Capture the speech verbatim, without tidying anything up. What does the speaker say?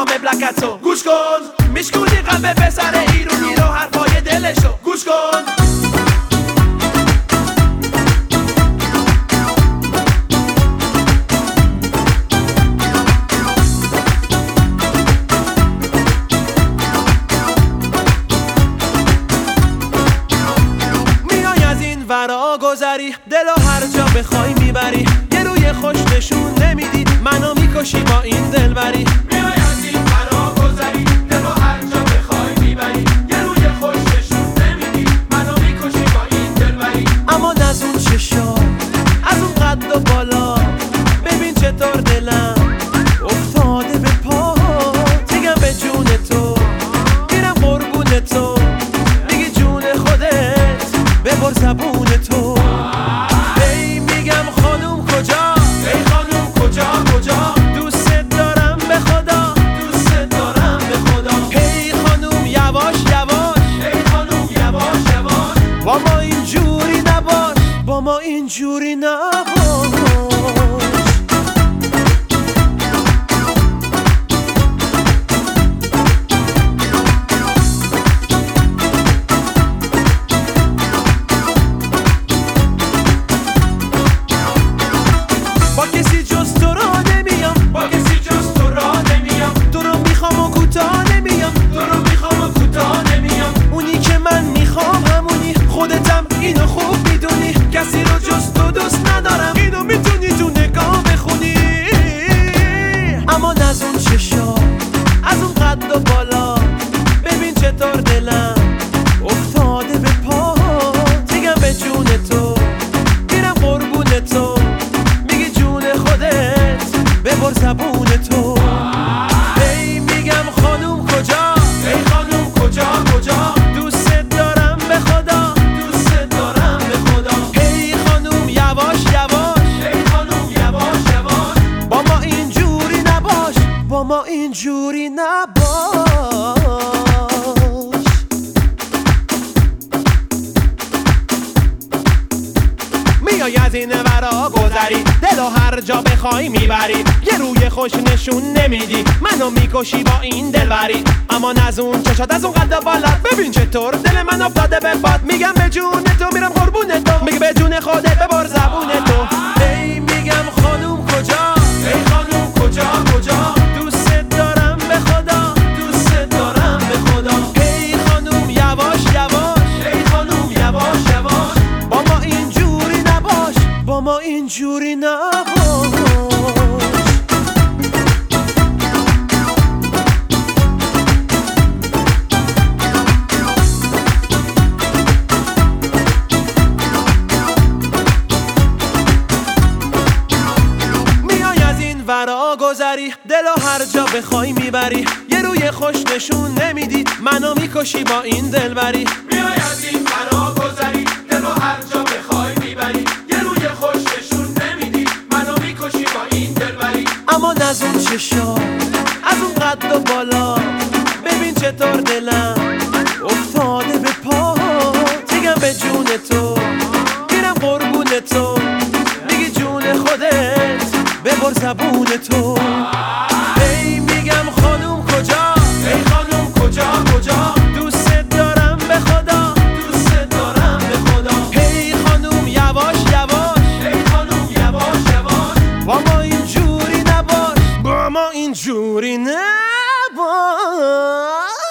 نام بلکتو گوش کن، میشکونی قلب پسر ایرونی رو حرفای دلشو گوش کن. ورا گذری دلو هر جا بخوای میبری، یه روی خوش نشون نمیدی منو میکشی با این دلبری. میای از این ورا گذری دلو هر جا بخوای میبری، یه روی خوش نشون نمیدی منو میکشی با این دلبری. اما از اون چشا از اون قد و بالا ببین چطور دلم افتاده به پا، دیگم به جون تو میرم قربون تو، میگی جون خودت ببر زبون تو. ای میگم خانوم کجا، ای خانوم کجا کجا، دوست دارم به خدا، دوست دارم به خدا. ای خانوم یواش یواش، ای خانوم یواش یواش، با ما اینجوری نباش، با ما اینجوری نباش. با کسی جز تو را نمیام، با کسی جز تو را نمیام، تو رو میخوام و کوتاه نمیام، تو رو میخوام و کوتاه نمیام. اونی که من میخوام همونی، خودتم اینو خوب میدونی، کسی رو جز تو دوست ندارم، اینو میتونی تو نگاه بخونی. اما از اون چشا از اون قد و بالا ببین چطور دلم افتاده به پا، دیگم به جون تو میرم قربون تو، ببر زبون تو. ای میگم خانوم کجا، ای خانوم کجا کجا، دوست دارم به خدا، دوست دارم به خدا. ای خانوم یواش یواش، ای خانوم یواش یواش، با ما اینجوری نباش، با ما اینجوری نباش. میای از این ورا گذری دلو هر جا بخوای میبری، یه روی خوش نشون نمیدی منو میکشی با این دلبری. اما از اون چشات از اون قد بالا ببین چطور دل من افتاده به باد، میگم به جون تو میرم قربون تو، میگه به جون خودت ببر زبون تو. ای میگم خانوم کجا، ای خانوم کجا کجا، دوست دارم به خدا، دوست دارم به خدا. ای خانوم یواش یواش، ای خانوم یواش یواش، با ما اینجوری نباش، با ما اینجوری نباش. ورا گذری دلو هر جا بخوای میبری، یه روی خوش نشون نمیدی منو میکشی با این دلبری. میای از این ورا گذری دلو هر جا بخوای میبری، یه روی خوش نشون نمیدی منو میکشی با این دلبری. اما از اون چشا از اون قد و بالا ببین چطور دلم افتاده به پا، دیگم به جون تو میرم قربون تو، میگی جون خودت ببر زبون تو. ای میگم خانوم کجا، ای خانوم کجا کجا، دوست دارم به خدا، دوست دارم به خدا. ای خانوم یواش یواش، ای خانوم یواش یواش، با ما اینجوری نباش، با ما اینجوری نباش.